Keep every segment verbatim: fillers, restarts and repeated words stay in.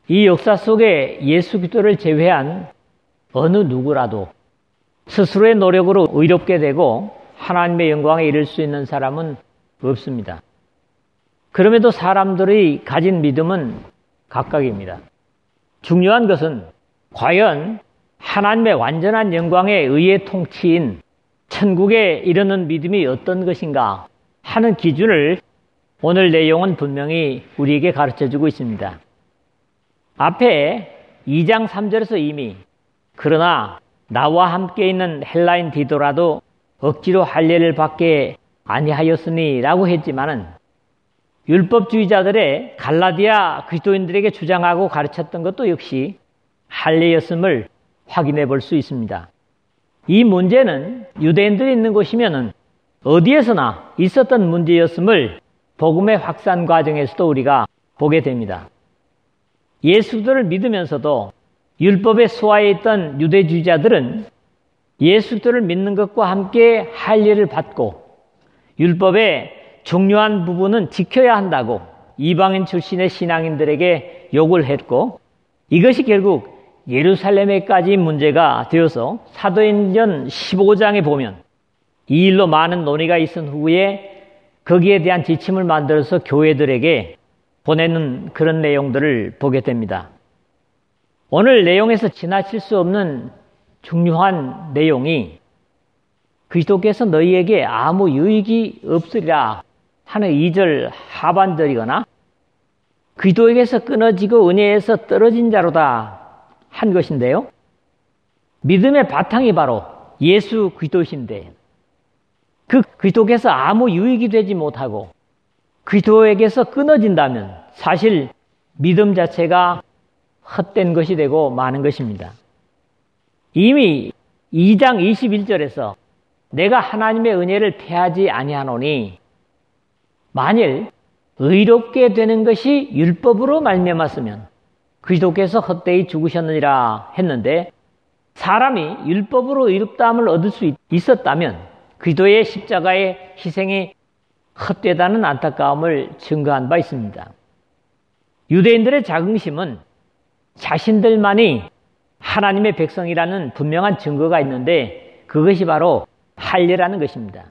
이 역사 속에 예수 그리스도를 제외한 어느 누구라도 스스로의 노력으로 의롭게 되고 하나님의 영광에 이를 수 있는 사람은 없습니다. 그럼에도 사람들이 가진 믿음은 각각입니다. 중요한 것은 과연 하나님의 완전한 영광의 의의 통치인 천국에 이르는 믿음이 어떤 것인가 하는 기준을 오늘 내용은 분명히 우리에게 가르쳐주고 있습니다. 앞에 이 장 삼 절에서 이미 그러나 나와 함께 있는 헬라인 디도라도 억지로 할례를 받게 아니하였으니 라고 했지만은 율법주의자들의 갈라디아 그리스도인들에게 주장하고 가르쳤던 것도 역시 할례였음을 확인해 볼 수 있습니다. 이 문제는 유대인들이 있는 곳이면은 어디에서나 있었던 문제였음을 복음의 확산 과정에서도 우리가 보게 됩니다. 예수를 믿으면서도 율법의 수하에 있던 유대주의자들은 예수를 믿는 것과 함께 할례를 받고 율법의 중요한 부분은 지켜야 한다고 이방인 출신의 신앙인들에게 요구를 했고, 이것이 결국 예루살렘에까지 문제가 되어서 사도행전 십오 장에 보면 이 일로 많은 논의가 있은 후에 거기에 대한 지침을 만들어서 교회들에게 보내는 그런 내용들을 보게 됩니다. 오늘 내용에서 지나칠 수 없는 중요한 내용이 그리스도께서 너희에게 아무 유익이 없으리라 하는 이 절 하반절이거나 그리스도에게서 끊어지고 은혜에서 떨어진 자로다 한 것인데요. 믿음의 바탕이 바로 예수 그리스도이신데 그 그리스도께서 아무 유익이 되지 못하고 그리스도에게서 끊어진다면 사실 믿음 자체가 헛된 것이 되고 마는 것입니다. 이미 이 장 이십일 절에서 내가 하나님의 은혜를 패하지 아니하노니 만일 의롭게 되는 것이 율법으로 말미암았으면 그리스도께서 헛되이 죽으셨느니라 했는데, 사람이 율법으로 의롭다함을 얻을 수 있었다면 그리스도의 십자가의 희생이 헛되다는 안타까움을 증거한 바 있습니다. 유대인들의 자긍심은 자신들만이 하나님의 백성이라는 분명한 증거가 있는데 그것이 바로 할례라는 것입니다.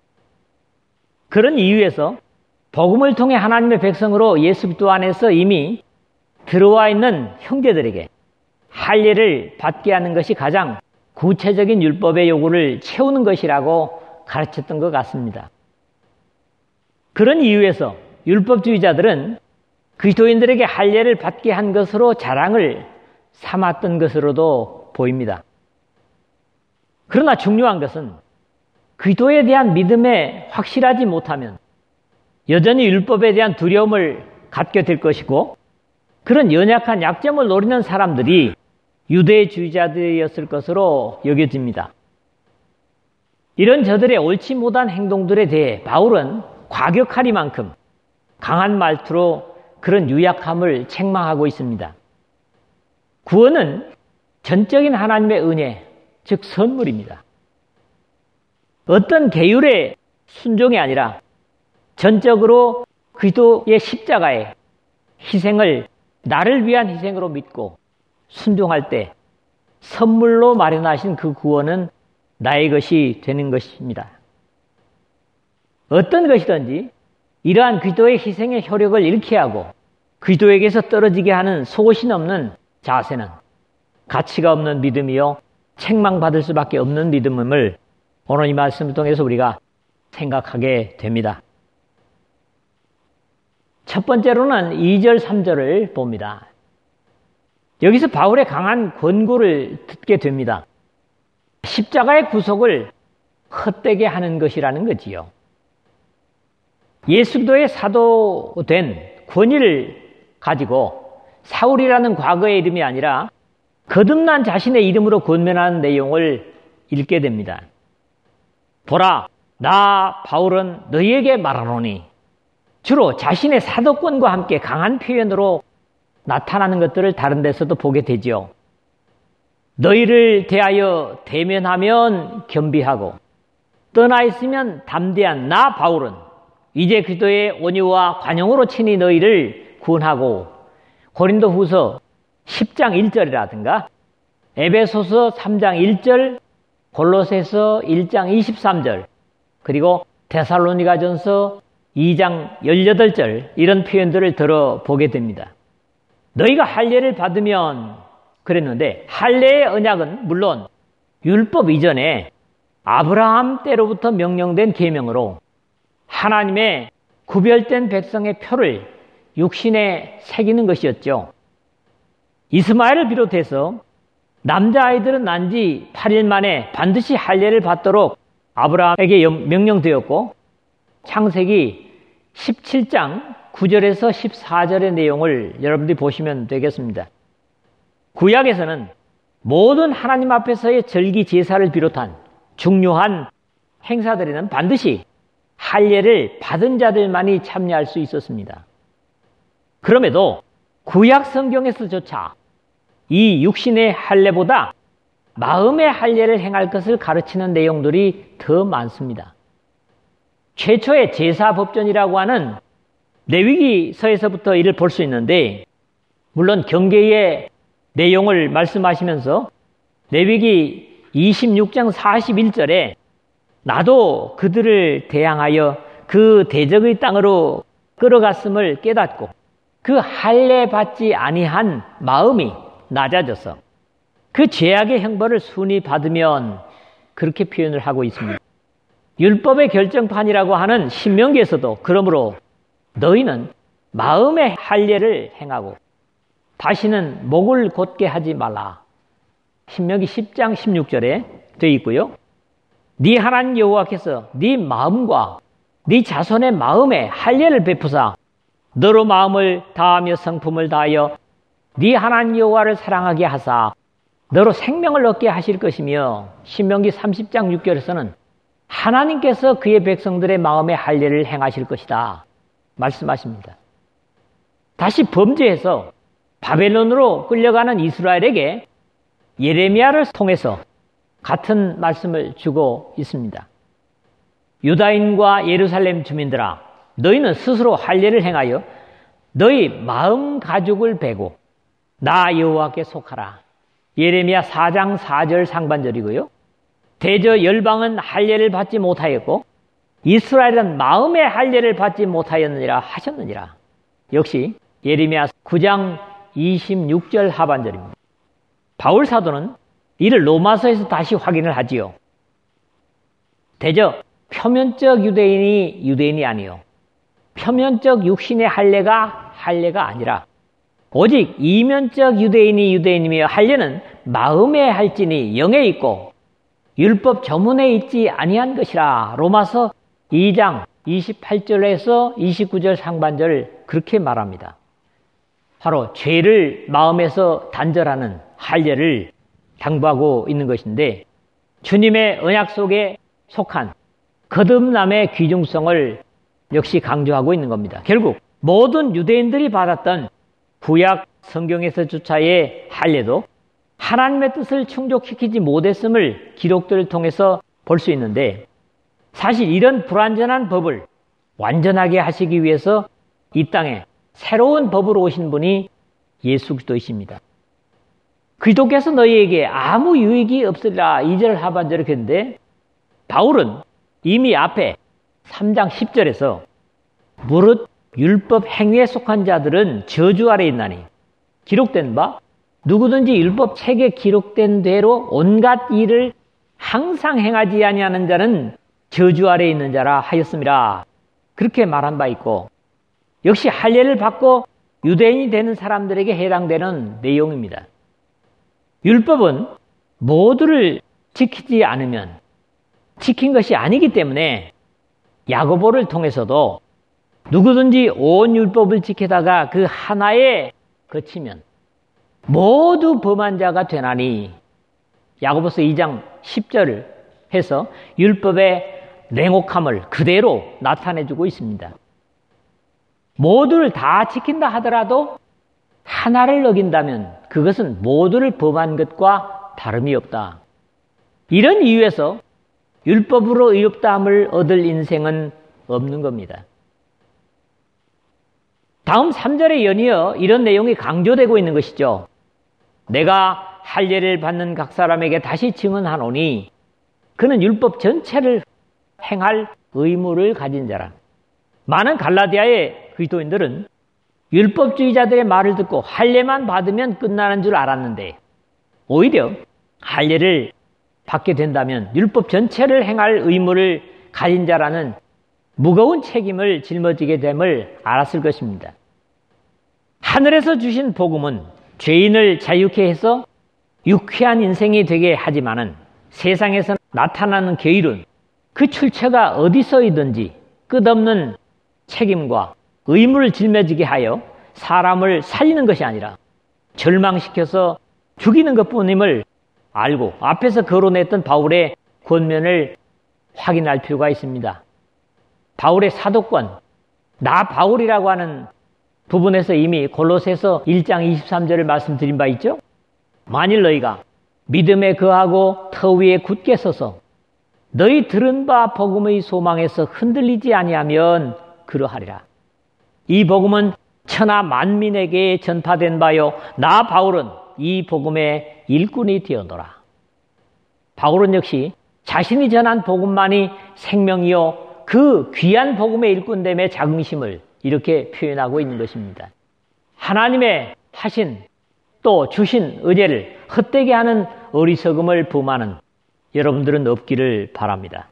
그런 이유에서 복음을 통해 하나님의 백성으로 예수 그리스도 안에서 이미 들어와 있는 형제들에게 할례를 받게 하는 것이 가장 구체적인 율법의 요구를 채우는 것이라고 가르쳤던 것 같습니다. 그런 이유에서 율법주의자들은 그리스도인들에게 할례를 받게 한 것으로 자랑을 삼았던 것으로도 보입니다. 그러나 중요한 것은 그리스도에 대한 믿음에 확실하지 못하면 여전히 율법에 대한 두려움을 갖게 될 것이고, 그런 연약한 약점을 노리는 사람들이 유대주의자들이었을 것으로 여겨집니다. 이런 저들의 옳지 못한 행동들에 대해 바울은 과격하리만큼 강한 말투로 그런 유약함을 책망하고 있습니다. 구원은 전적인 하나님의 은혜, 즉 선물입니다. 어떤 계율의 순종이 아니라 전적으로 그리스도의 십자가의 희생을 나를 위한 희생으로 믿고 순종할 때 선물로 마련하신 그 구원은 나의 것이 되는 것입니다. 어떤 것이든지 이러한 그리스도의 희생의 효력을 잃게 하고 그리스도에게서 떨어지게 하는 속옷이 없는 자세는 가치가 없는 믿음이요 책망받을 수밖에 없는 믿음임을 오늘 이 말씀을 통해서 우리가 생각하게 됩니다. 첫 번째로는 이 절 삼 절을 봅니다. 여기서 바울의 강한 권고를 듣게 됩니다. 십자가의 구속을 헛되게 하는 것이라는 거지요. 예수 그리스도의 사도된 권위를 가지고 사울이라는 과거의 이름이 아니라 거듭난 자신의 이름으로 권면하는 내용을 읽게 됩니다. 보라, 나 바울은 너희에게 말하노니, 주로 자신의 사도권과 함께 강한 표현으로 나타나는 것들을 다른 데서도 보게 되죠. 너희를 대하여 대면하면 겸비하고 떠나 있으면 담대한 나 바울은 이제 그리스도의 온유와 관용으로 친히 너희를 구원하고, 고린도후서 십 장 일 절이라든가 에베소서 삼 장 일 절, 골로새서 일 장 이십삼 절, 그리고 데살로니가전서 이 장 십팔 절 이런 표현들을 들어보게 됩니다. 너희가 할례를 받으면 그랬는데 할례의 언약은 물론 율법 이전에 아브라함 때로부터 명령된 계명으로 하나님의 구별된 백성의 표를 육신에 새기는 것이었죠. 이스마엘을 비롯해서 남자아이들은 난 지 팔 일 만에 반드시 할례를 받도록 아브라함에게 명령되었고 창세기 십칠 장 구 절에서 십사 절의 내용을 여러분들이 보시면 되겠습니다. 구약에서는 모든 하나님 앞에서의 절기 제사를 비롯한 중요한 행사들에는 반드시 할례를 받은 자들만이 참여할 수 있었습니다. 그럼에도 구약 성경에서조차 이 육신의 할례보다 마음의 할례를 행할 것을 가르치는 내용들이 더 많습니다. 최초의 제사법전이라고 하는 레위기서에서부터 이를 볼 수 있는데 물론 경계의 내용을 말씀하시면서 레위기 이십육 장 사십일 절에 나도 그들을 대항하여 그 대적의 땅으로 끌어갔음을 깨닫고 그 할례 받지 아니한 마음이 낮아져서 그 죄악의 형벌을 순히 받으면 그렇게 표현을 하고 있습니다. 율법의 결정판이라고 하는 신명기에서도 그러므로 너희는 마음의 할례를 행하고 다시는 목을 곧게 하지 말라. 신명기 십 장 십육 절에 되어 있고요. 네 하나님 여호와께서 네 마음과 네 자손의 마음에 할례를 베푸사 너로 마음을 다하며 성품을 다하여 네 하나님 여호와를 사랑하게 하사 너로 생명을 얻게 하실 것이며 신명기 삼십 장 육 절에서는 하나님께서 그의 백성들의 마음에 할례를 행하실 것이다 말씀하십니다. 다시 범죄해서 바벨론으로 끌려가는 이스라엘에게 예레미야를 통해서 같은 말씀을 주고 있습니다. 유다인과 예루살렘 주민들아 너희는 스스로 할례를 행하여 너희 마음 가죽을 베고 나 여호와께 속하라. 예레미야 사 장 사 절 상반절이고요. 대저 열방은 할례를 받지 못하였고 이스라엘은 마음의 할례를 받지 못하였느니라 하셨느니라. 역시 예레미야 구 장 이십육 절 하반절입니다. 바울 사도는 이를 로마서에서 다시 확인을 하지요. 대저 표면적 유대인이 유대인이 아니요 표면적 육신의 할례가 할례가 아니라 오직 이면적 유대인이 유대인이며 할례는 마음에 할지니 영에 있고 율법 저문에 있지 아니한 것이라. 로마서 이 장 이십팔 절에서 이십구 절 상반절 그렇게 말합니다. 바로 죄를 마음에서 단절하는 할례를 당부하고 있는 것인데 주님의 언약 속에 속한 거듭남의 귀중성을 역시 강조하고 있는 겁니다. 결국 모든 유대인들이 받았던 구약 성경에서조차의 할례도 하나님의 뜻을 충족시키지 못했음을 기록들을 통해서 볼 수 있는데 사실 이런 불완전한 법을 완전하게 하시기 위해서 이 땅에 새로운 법으로 오신 분이 예수 그리스도이십니다. 그리스도께서 너희에게 아무 유익이 없으리라 이 절 하반절을 했는데 바울은 이미 앞에 삼 장 십 절에서 무릇 율법 행위에 속한 자들은 저주 아래 있나니 기록된 바 누구든지 율법 책에 기록된 대로 온갖 일을 항상 행하지 아니하는 자는 저주 아래 있는 자라 하였음이라 그렇게 말한 바 있고 역시 할례를 받고 유대인이 되는 사람들에게 해당되는 내용입니다. 율법은 모두를 지키지 않으면 지킨 것이 아니기 때문에 야고보를 통해서도 누구든지 온 율법을 지키다가 그 하나에 그치면 모두 범한 자가 되나니 야고보서 이 장 십 절을 해서 율법의 냉혹함을 그대로 나타내주고 있습니다. 모두를 다 지킨다 하더라도 하나를 어긴다면 그것은 모두를 범한 것과 다름이 없다. 이런 이유에서 율법으로 의롭다함을 얻을 인생은 없는 겁니다. 다음 삼 절에 연이어 이런 내용이 강조되고 있는 것이죠. 내가 할례를 받는 각 사람에게 다시 증언하노니 그는 율법 전체를 행할 의무를 가진 자라. 많은 갈라디아의 그리스도인들은 율법주의자들의 말을 듣고 할례만 받으면 끝나는 줄 알았는데 오히려 할례를 받게 된다면 율법 전체를 행할 의무를 가진 자라는 무거운 책임을 짊어지게 됨을 알았을 것입니다. 하늘에서 주신 복음은 죄인을 자유케 해서 유쾌한 인생이 되게 하지만은 세상에서 나타나는 계율은 그 출처가 어디서이든지 끝없는 책임과 의무를 짊어지게 하여 사람을 살리는 것이 아니라 절망시켜서 죽이는 것뿐임을 알고 앞에서 거론했던 바울의 권면을 확인할 필요가 있습니다. 바울의 사도권, 나 바울이라고 하는 부분에서 이미 골로새서 일 장 이십삼 절을 말씀드린 바 있죠. 만일 너희가 믿음에 거하고 터 위에 굳게 서서 너희 들은 바 복음의 소망에서 흔들리지 아니하면 그러하리라. 이 복음은 천하 만민에게 전파된 바요 나 바울은 이 복음의 일꾼이 되어노라. 바울은 역시 자신이 전한 복음만이 생명이요 그 귀한 복음의 일꾼됨의 자긍심을 이렇게 표현하고 있는 것입니다. 하나님의 하신 또 주신 은혜를 헛되게 하는 어리석음을 범하는 여러분들은 없기를 바랍니다.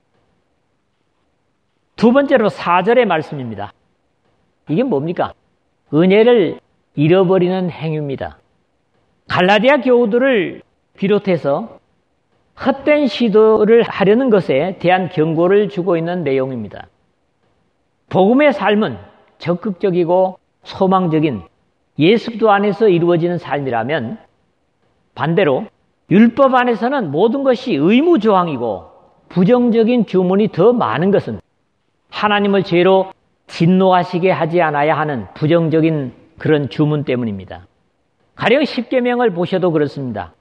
두 번째로 사 절의 말씀입니다. 이게 뭡니까? 은혜를 잃어버리는 행위입니다. 갈라디아 교우들을 비롯해서 헛된 시도를 하려는 것에 대한 경고를 주고 있는 내용입니다. 복음의 삶은 적극적이고 소망적인 예수 그리스도 안에서 이루어지는 삶이라면 반대로 율법 안에서는 모든 것이 의무조항이고 부정적인 주문이 더 많은 것은 하나님을 죄로 진노하시게 하지 않아야 하는 부정적인 그런 주문 때문입니다. 가령 십계명을 보셔도 그렇습니다.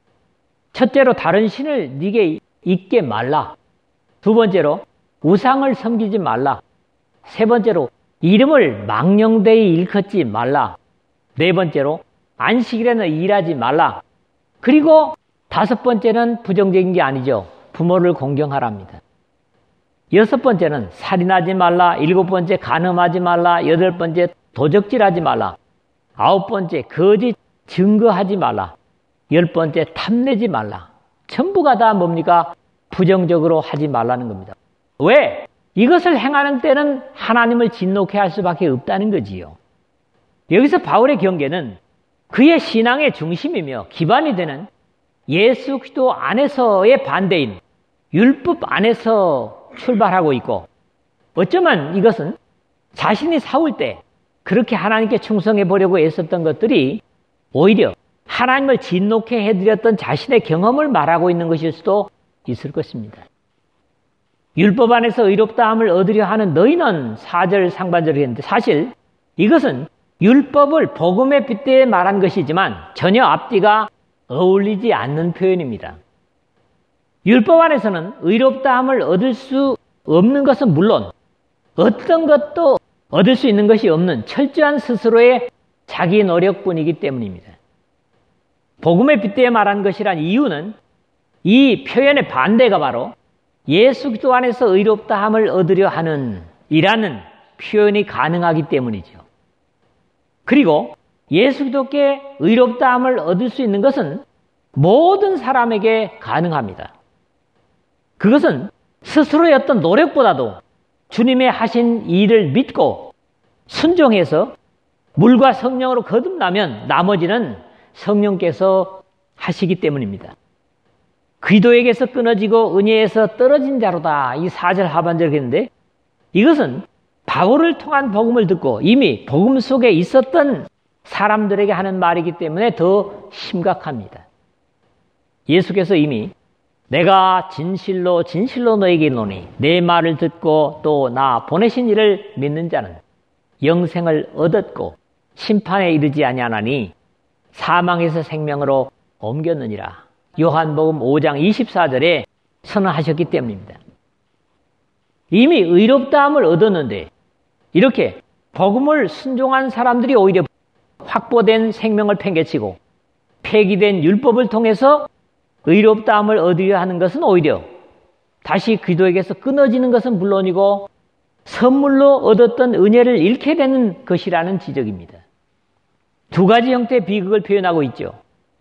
첫째로 다른 신을 네게 잊게 말라. 두 번째로 우상을 섬기지 말라. 세 번째로 이름을 망령되이 일컫지 말라. 네 번째로 안식일에는 일하지 말라. 그리고 다섯 번째는 부정적인 게 아니죠. 부모를 공경하랍니다. 여섯 번째는 살인하지 말라. 일곱 번째 간음하지 말라. 여덟 번째 도적질하지 말라. 아홉 번째 거짓 증거하지 말라. 열 번째 탐내지 말라. 전부가 다 뭡니까? 부정적으로 하지 말라는 겁니다. 왜? 이것을 행하는 때는 하나님을 진노케 할 수밖에 없다는 거지요. 여기서 바울의 경계는 그의 신앙의 중심이며 기반이 되는 예수 그리스도 안에서의 반대인 율법 안에서 출발하고 있고 어쩌면 이것은 자신이 사울 때 그렇게 하나님께 충성해 보려고 애썼던 것들이 오히려 하나님을 진노케 해드렸던 자신의 경험을 말하고 있는 것일 수도 있을 것입니다. 율법 안에서 의롭다함을 얻으려 하는 너희는 사 절 상반절을 했는데 사실 이것은 율법을 복음에 빗대어 말한 것이지만 전혀 앞뒤가 어울리지 않는 표현입니다. 율법 안에서는 의롭다함을 얻을 수 없는 것은 물론 어떤 것도 얻을 수 있는 것이 없는 철저한 스스로의 자기 노력뿐이기 때문입니다. 복음에 빗대어 말한 것이란 이유는 이 표현의 반대가 바로 예수 그리스도 안에서 의롭다함을 얻으려 하는 이라는 표현이 가능하기 때문이죠. 그리고 예수 그리스도께 의롭다함을 얻을 수 있는 것은 모든 사람에게 가능합니다. 그것은 스스로의 어떤 노력보다도 주님의 하신 일을 믿고 순종해서 물과 성령으로 거듭나면 나머지는 성령께서 하시기 때문입니다. 기도에게서 끊어지고 은혜에서 떨어진 자로다. 이 사 절 하반절을 했는데 이것은 바울을 통한 복음을 듣고 이미 복음 속에 있었던 사람들에게 하는 말이기 때문에 더 심각합니다. 예수께서 이미 내가 진실로 진실로 너에게 이르노니 내 말을 듣고 또 나 보내신 이를 믿는 자는 영생을 얻었고 심판에 이르지 아니하나니 사망에서 생명으로 옮겼느니라. 요한복음 오 장 이십사 절에 선언하셨기 때문입니다. 이미 의롭다함을 얻었는데 이렇게 복음을 순종한 사람들이 오히려 확보된 생명을 팽개치고 폐기된 율법을 통해서 의롭다함을 얻으려 하는 것은 오히려 다시 그리스도에게서 끊어지는 것은 물론이고 선물로 얻었던 은혜를 잃게 되는 것이라는 지적입니다. 두 가지 형태의 비극을 표현하고 있죠.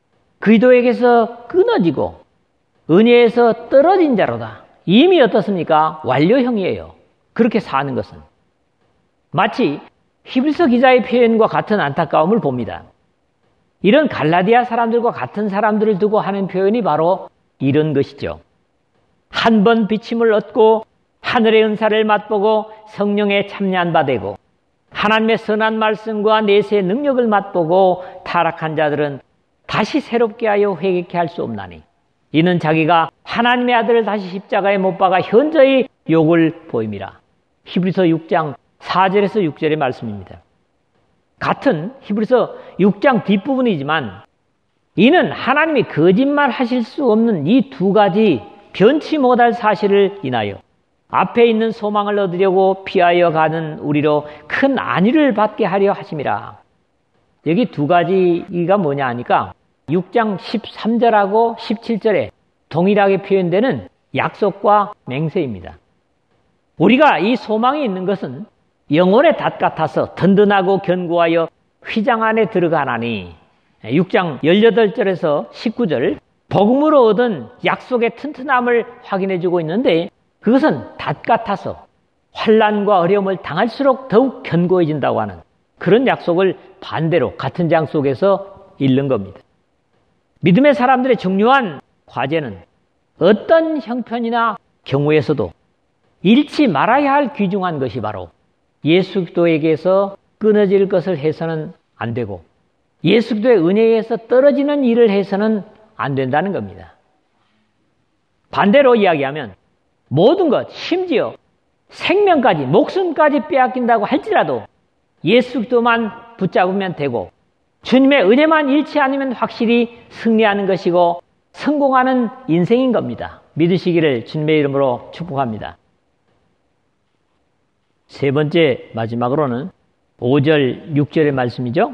그리스도에게서 끊어지고 은혜에서 떨어진 자로다. 이미 어떻습니까? 완료형이에요. 그렇게 사는 것은. 마치 히브리서 기자의 표현과 같은 안타까움을 봅니다. 이런 갈라디아 사람들과 같은 사람들을 두고 하는 표현이 바로 이런 것이죠. 한 번 비침을 얻고 하늘의 은사를 맛보고 성령에 참여한 바 되고 하나님의 선한 말씀과 내세의 능력을 맛보고 타락한 자들은 다시 새롭게 하여 회개케 할 수 없나니 이는 자기가 하나님의 아들을 다시 십자가에 못 박아 현저히 욕을 보임이라. 히브리서 육 장 사 절에서 육 절의 말씀입니다. 같은 히브리서 육 장 뒷부분이지만 이는 하나님이 거짓말 하실 수 없는 이 두 가지 변치 못할 사실을 인하여 앞에 있는 소망을 얻으려고 피하여 가는 우리로 큰 안위를 받게 하려 하심이라. 여기 두 가지가 뭐냐 하니까 육 장 십삼 절하고 십칠 절에 동일하게 표현되는 약속과 맹세입니다. 우리가 이 소망이 있는 것은 영혼의 닷 같아서 든든하고 견고하여 휘장 안에 들어가나니 육 장 십팔 절에서 십구 절 복음으로 얻은 약속의 튼튼함을 확인해주고 있는데 그것은 닷 같아서 환난과 어려움을 당할수록 더욱 견고해진다고 하는 그런 약속을 반대로 같은 장 속에서 읽는 겁니다. 믿음의 사람들의 중요한 과제는 어떤 형편이나 경우에서도 잃지 말아야 할 귀중한 것이 바로 예수 그리스도에게서 끊어질 것을 해서는 안 되고 예수 그리스도의 은혜에서 떨어지는 일을 해서는 안 된다는 겁니다. 반대로 이야기하면 모든 것, 심지어 생명까지, 목숨까지 빼앗긴다고 할지라도 예수 그리스도만 붙잡으면 되고 주님의 은혜만 잃지 않으면 확실히 승리하는 것이고 성공하는 인생인 겁니다. 믿으시기를 주님의 이름으로 축복합니다. 세 번째 마지막으로는 오 절, 육 절의 말씀이죠.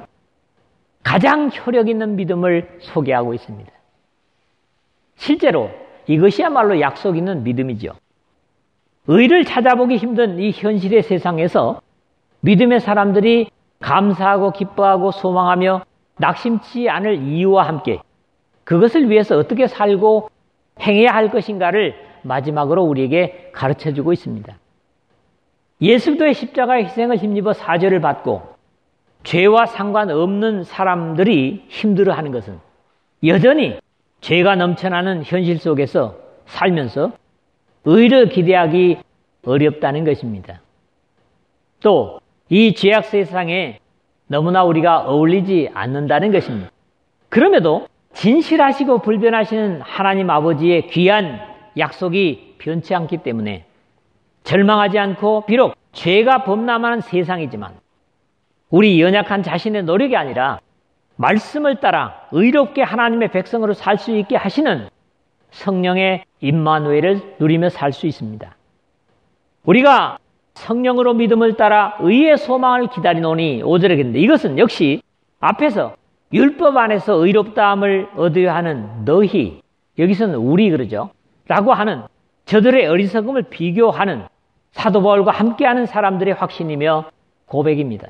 가장 효력 있는 믿음을 소개하고 있습니다. 실제로 이것이야말로 약속 있는 믿음이죠. 의를 찾아보기 힘든 이 현실의 세상에서 믿음의 사람들이 감사하고 기뻐하고 소망하며 낙심치 않을 이유와 함께 그것을 위해서 어떻게 살고 행해야 할 것인가를 마지막으로 우리에게 가르쳐주고 있습니다. 예수 그리스도의 십자가의 희생을 힘입어 사죄를 받고 죄와 상관없는 사람들이 힘들어하는 것은 여전히 죄가 넘쳐나는 현실 속에서 살면서 의를 기대하기 어렵다는 것입니다. 또 이 죄악 세상에 너무나 우리가 어울리지 않는다는 것입니다. 그럼에도 진실하시고 불변하시는 하나님 아버지의 귀한 약속이 변치 않기 때문에 절망하지 않고 비록 죄가 범람하는 세상이지만 우리 연약한 자신의 노력이 아니라 말씀을 따라 의롭게 하나님의 백성으로 살 수 있게 하시는 성령의 임마누엘을 누리며 살 수 있습니다. 우리가 성령으로 믿음을 따라 의의 소망을 기다리노니 오 절에 있는데 이것은 역시 앞에서 율법 안에서 의롭다함을 얻어야 하는 너희, 여기서는 우리 그러죠. 라고 하는 저들의 어리석음을 비교하는 사도 바울과 함께하는 사람들의 확신이며 고백입니다.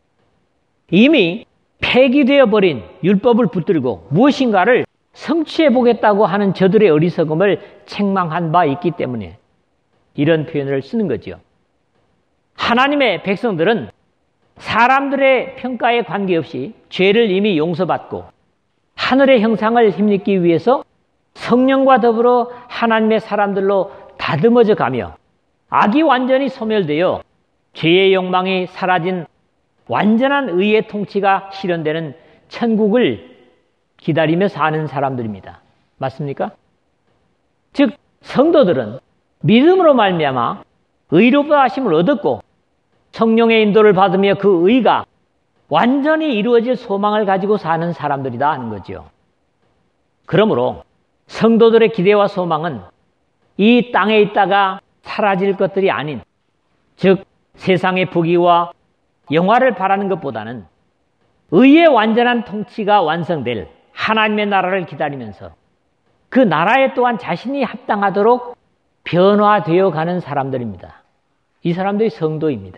이미 폐기되어 버린 율법을 붙들고 무엇인가를 성취해 보겠다고 하는 저들의 어리석음을 책망한 바 있기 때문에 이런 표현을 쓰는 거죠. 하나님의 백성들은 사람들의 평가에 관계없이 죄를 이미 용서받고 하늘의 형상을 힘입기 위해서 성령과 더불어 하나님의 사람들로 다듬어져 가며 악이 완전히 소멸되어 죄의 욕망이 사라진 완전한 의의 통치가 실현되는 천국을 기다리며 사는 사람들입니다. 맞습니까? 즉 성도들은 믿음으로 말미암아 의롭다 하심을 얻었고 성령의 인도를 받으며 그 의가 완전히 이루어질 소망을 가지고 사는 사람들이다 하는 거죠. 그러므로 성도들의 기대와 소망은 이 땅에 있다가 사라질 것들이 아닌, 즉 세상의 부귀와 영화를 바라는 것보다는 의의 완전한 통치가 완성될 하나님의 나라를 기다리면서 그 나라에 또한 자신이 합당하도록 변화되어 가는 사람들입니다. 이 사람들이 성도입니다.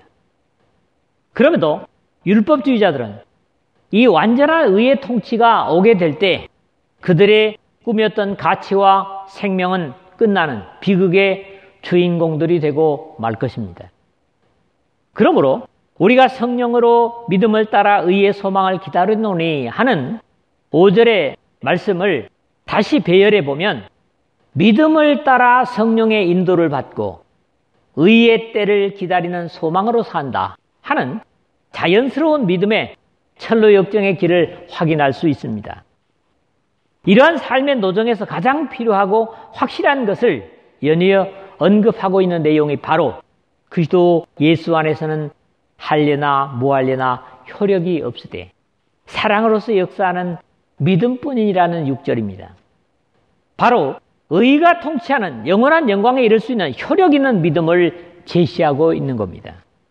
그럼에도 율법주의자들은 이 완전한 의의 통치가 오게 될 때 그들의 꿈이었던 가치와 생명은 끝나는 비극의 주인공들이 되고 말 것입니다. 그러므로 우리가 성령으로 믿음을 따라 의의 소망을 기다리노니 하는 오 절의 말씀을 다시 배열해 보면 믿음을 따라 성령의 인도를 받고 의의 때를 기다리는 소망으로 산다 하는 자연스러운 믿음의 철로 역정의 길을 확인할 수 있습니다. 이러한 삶의 노정에서 가장 필요하고 확실한 것을 연이어 언급하고 있는 내용이 바로 그리스도 예수 안에서는 할례나 무할례나 효력이 없으되 사랑으로서 역사하는 믿음뿐이라는 육 절입니다. 바로 의가 통치하는 영원한 영광에 이를 수 있는 효력 있는 믿음을 제시하고 있는 겁니다.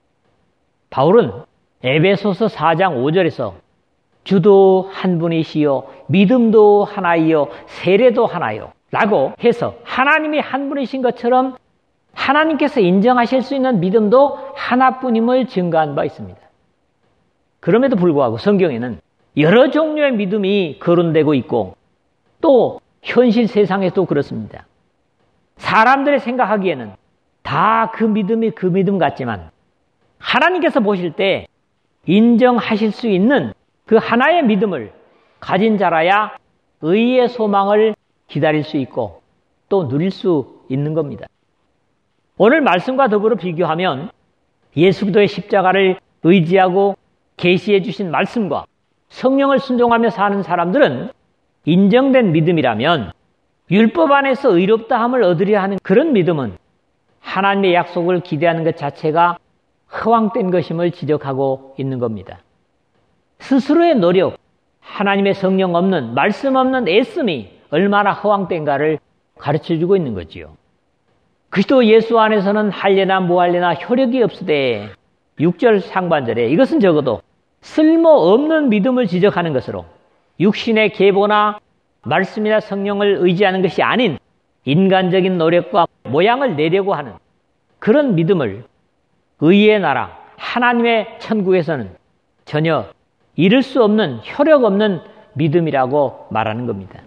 바울은 에베소서 사 장 오 절에서 주도 한 분이시요 믿음도 하나이요 세례도 하나요 라고 해서 하나님이 한 분이신 것처럼 하나님께서 인정하실 수 있는 믿음도 하나뿐임을 증거한 바 있습니다. 그럼에도 불구하고 성경에는 여러 종류의 믿음이 거론되고 있고 또 현실 세상에도 그렇습니다. 사람들이 생각하기에는 다 그 믿음이 그 믿음 같지만 하나님께서 보실 때 인정하실 수 있는 그 하나의 믿음을 가진 자라야 의의 소망을 기다릴 수 있고 또 누릴 수 있는 겁니다. 오늘 말씀과 더불어 비교하면 예수 그리스도의 십자가를 의지하고 계시해 주신 말씀과 성령을 순종하며 사는 사람들은 인정된 믿음이라면 율법 안에서 의롭다함을 얻으려 하는 그런 믿음은 하나님의 약속을 기대하는 것 자체가 허황된 것임을 지적하고 있는 겁니다. 스스로의 노력, 하나님의 성령 없는, 말씀 없는 애씀이 얼마나 허황된가를 가르쳐주고 있는 거지요. 그리스도 예수 안에서는 할례나 무할례나 효력이 없으되 육 절 상반절에 이것은 적어도 쓸모없는 믿음을 지적하는 것으로 육신의 계보나 말씀이나 성령을 의지하는 것이 아닌 인간적인 노력과 모양을 내려고 하는 그런 믿음을 의의 나라, 하나님의 천국에서는 전혀 이룰 수 없는 효력 없는 믿음이라고 말하는 겁니다.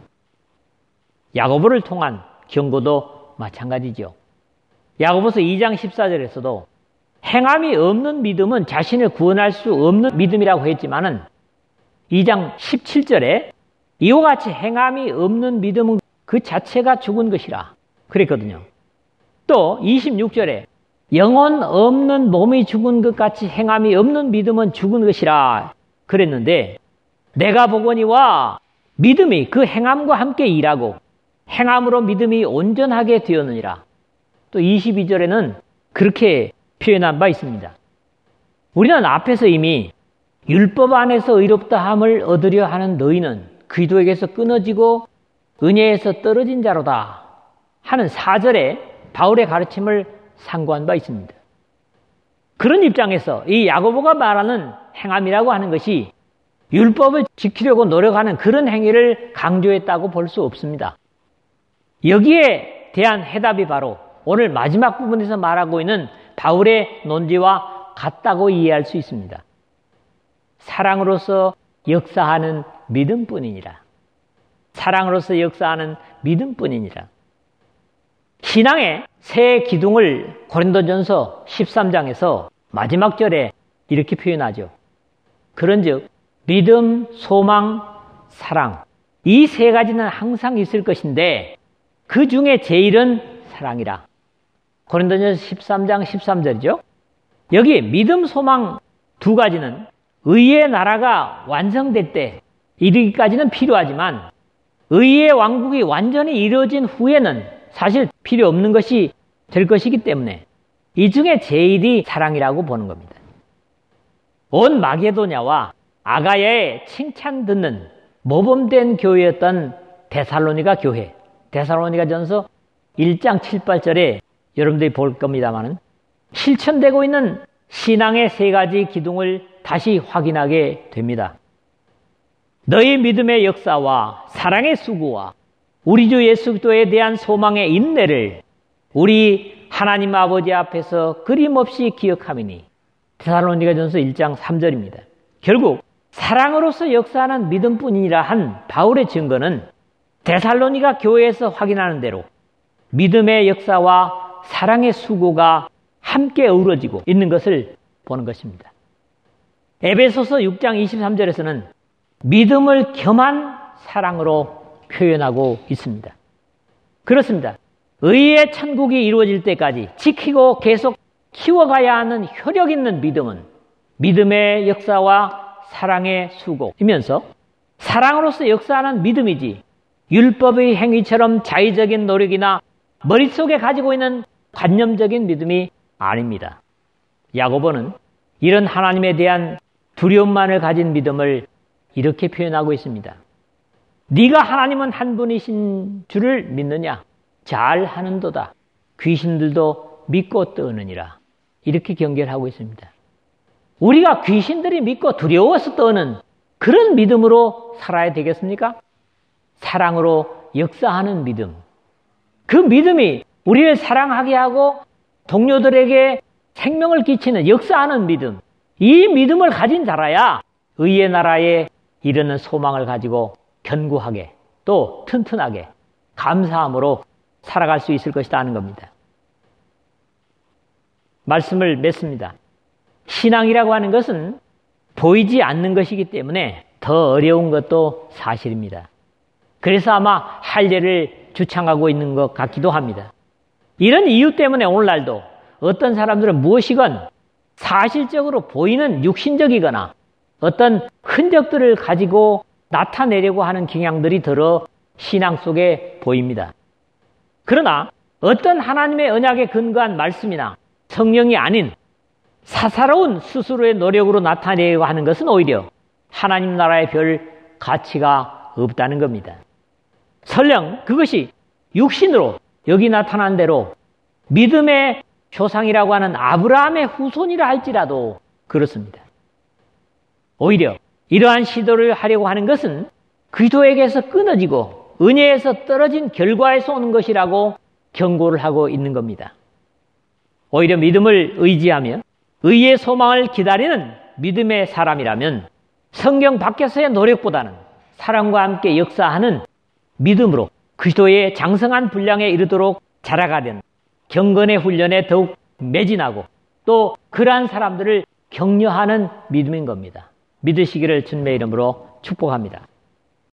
야고보를 통한 경고도 마찬가지죠. 야고보서 이 장 십사 절에서도 행함이 없는 믿음은 자신을 구원할 수 없는 믿음이라고 했지만은 이 장 십칠 절에 이와 같이 행함이 없는 믿음은 그 자체가 죽은 것이라 그랬거든요. 또 이십육 절에 영혼 없는 몸이 죽은 것 같이 행함이 없는 믿음은 죽은 것이라 그랬는데 내가 보거니와 믿음이 그 행함과 함께 일하고 행함으로 믿음이 온전하게 되었느니라. 또 이십이 절에는 그렇게 표현한 바 있습니다. 우리는 앞에서 이미 율법 안에서 의롭다함을 얻으려 하는 너희는 그리스도에게서 끊어지고 은혜에서 떨어진 자로다 하는 사 절에 바울의 가르침을 상고한 바 있습니다. 그런 입장에서 이 야고보가 말하는 행함이라고 하는 것이 율법을 지키려고 노력하는 그런 행위를 강조했다고 볼 수 없습니다. 여기에 대한 해답이 바로 오늘 마지막 부분에서 말하고 있는 바울의 논지와 같다고 이해할 수 있습니다. 사랑으로서 역사하는 믿음뿐이니라. 사랑으로서 역사하는 믿음뿐이니라. 신앙의 새 기둥을 고린도전서 십삼 장에서 마지막 절에 이렇게 표현하죠. 그런즉 믿음, 소망, 사랑 이 세 가지는 항상 있을 것인데 그 중에 제일은 사랑이라. 고린도전서 십삼 장 십삼 절이죠. 여기 믿음, 소망 두 가지는 의의 나라가 완성될 때 이르기까지는 필요하지만 의의 왕국이 완전히 이루어진 후에는 사실 필요 없는 것이 될 것이기 때문에 이 중에 제일이 사랑이라고 보는 겁니다. 온 마게도냐와 아가야의 칭찬 듣는 모범된 교회였던 데살로니가 교회, 데살로니가 전서 일 장 칠, 팔 절에 여러분들이 볼 겁니다만은 실천되고 있는 신앙의 세 가지 기둥을 다시 확인하게 됩니다. 너희 믿음의 역사와 사랑의 수고와 우리 주 예수 그리스도에 대한 소망의 인내를 우리 하나님 아버지 앞에서 끊임없이 기억하미니. 데살로니가전서 일 장 삼 절입니다. 결국 사랑으로서 역사하는 믿음뿐이라 한 바울의 증거는 데살로니가 교회에서 확인하는 대로 믿음의 역사와 사랑의 수고가 함께 어우러지고 있는 것을 보는 것입니다. 에베소서 육 장 이십삼 절에서는 믿음을 겸한 사랑으로 표현하고 있습니다. 그렇습니다. 의의 천국이 이루어질 때까지 지키고 계속 키워가야 하는 효력 있는 믿음은 믿음의 역사와 사랑의 수고이면서 사랑으로서 역사하는 믿음이지 율법의 행위처럼 자의적인 노력이나 머릿속에 가지고 있는 관념적인 믿음이 아닙니다. 야고보는 이런 하나님에 대한 두려움만을 가진 믿음을 이렇게 표현하고 있습니다. 네가 하나님은 한 분이신 줄을 믿느냐? 잘 하는도다. 귀신들도 믿고 떠느니라. 이렇게 경계를 하고 있습니다. 우리가 귀신들이 믿고 두려워서 떠는 그런 믿음으로 살아야 되겠습니까? 사랑으로 역사하는 믿음. 그 믿음이 우리를 사랑하게 하고 동료들에게 생명을 끼치는 역사하는 믿음. 이 믿음을 가진 자라야 의의 나라에 이르는 소망을 가지고 견고하게 또 튼튼하게 감사함으로 살아갈 수 있을 것이다 하는 겁니다. 말씀을 맺습니다. 신앙이라고 하는 것은 보이지 않는 것이기 때문에 더 어려운 것도 사실입니다. 그래서 아마 할례를 주창하고 있는 것 같기도 합니다. 이런 이유 때문에 오늘날도 어떤 사람들은 무엇이건 사실적으로 보이는 육신적이거나 어떤 흔적들을 가지고 나타내려고 하는 경향들이 들어 신앙 속에 보입니다. 그러나 어떤 하나님의 언약에 근거한 말씀이나 성령이 아닌 사사로운 스스로의 노력으로 나타내려고 하는 것은 오히려 하나님 나라의 별 가치가 없다는 겁니다. 설령 그것이 육신으로 여기 나타난 대로 믿음의 조상이라고 하는 아브라함의 후손이라 할지라도 그렇습니다. 오히려 이러한 시도를 하려고 하는 것은 그리스도에게서 끊어지고 은혜에서 떨어진 결과에서 오는 것이라고 경고를 하고 있는 겁니다. 오히려 믿음을 의지하며 의의 소망을 기다리는 믿음의 사람이라면 성경 밖에서의 노력보다는 사랑과 함께 역사하는 믿음으로 그리스도의 장성한 분량에 이르도록 자라가는 경건의 훈련에 더욱 매진하고 또 그러한 사람들을 격려하는 믿음인 겁니다. 믿으시기를 주님의 이름으로 축복합니다.